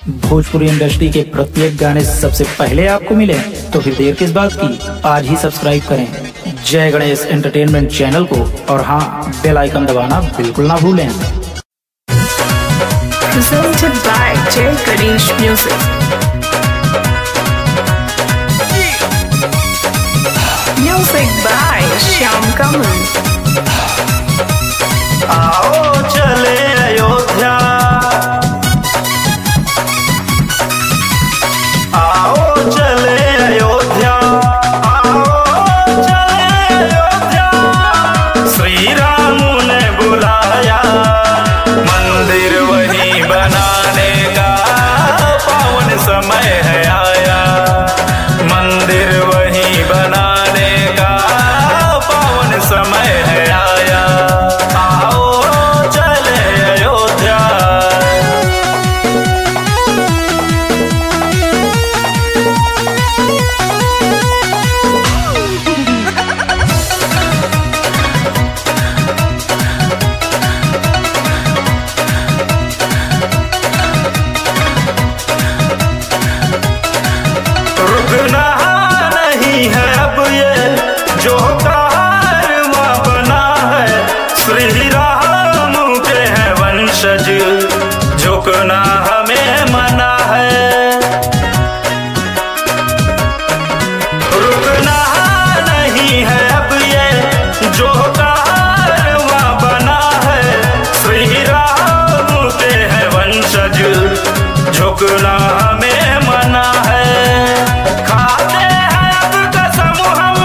Bhojpuri industry के प्रत्येक गाने सबसे पहले आपको मिले तो फिर देर किस बात की, आज ही सब्सक्राइब करें जय गणेश एंटरटेनमेंट चैनल को और हाँ, बेल आइकन दबाना बिल्कुल ना भूलें। Presented by Jay Ganesh Music. Music by Shyam Kamal. आओ चले अयोध्या, आओ चले अयोध्या, आओ चले अयोध्या। श्री राम ने बुलाया, मंदिर वहीं बनाने का पावन समय है आया। मंदिर वहीं बनाने का पावन समय है आया। रुकना नहीं है अब ये जो कारवां बना है। श्री राम के हैं वंशज, झुकना हमें मना है। रुकना नहीं है अब ये जो कारवां बना है। श्री राम के हैं वंशज, झुकना हमें मना है। खाते हैं अब कसम हम,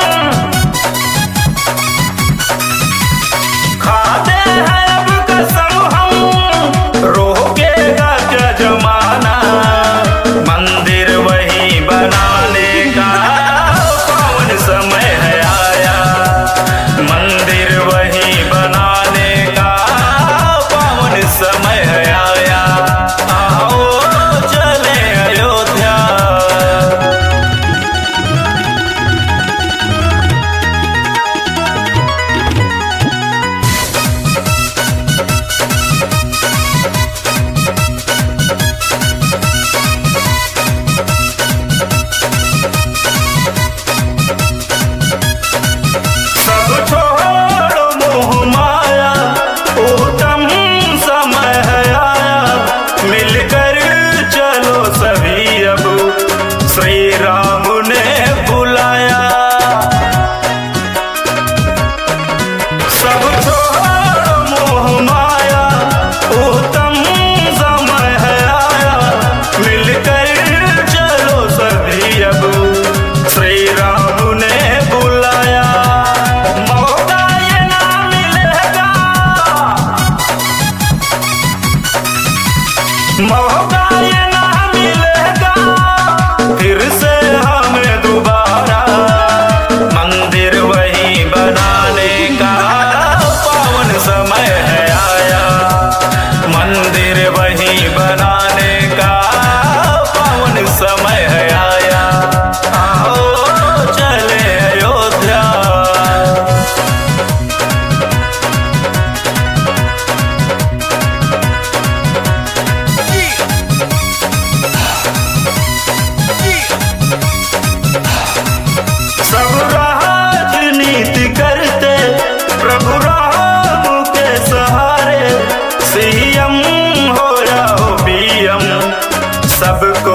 खाते हैं अब कसम हम, रोकेगा क्या जमाना। मंदिर वहीं बनाने का पावन समय है आया। मंदिर वहीं बनाने का पावन समय है आया। आओ चले अयोध्या। सब छोड़ो मोह माया, उत्तम समय है आया। मिलकर चलो सभी अब, श्री राम ने बुलाया। सब छोड़ो मोह माया, उत्तम समय है आया। मिलकर चलो सभी अब, श्री राम ने बुलाया। मौका ये ना मिलेगा, मौका ये ना मिलेगा फिर से हमें दोबारा। मंदिर वहीं बनाने का पावन समय है आया। मंदिर वहीं बनाने का पावन समय है आया। आओ चले अयोध्या। सब राजनीति करते प्रभु राम के सहारे। सीएम हो या हो पीएम, सबको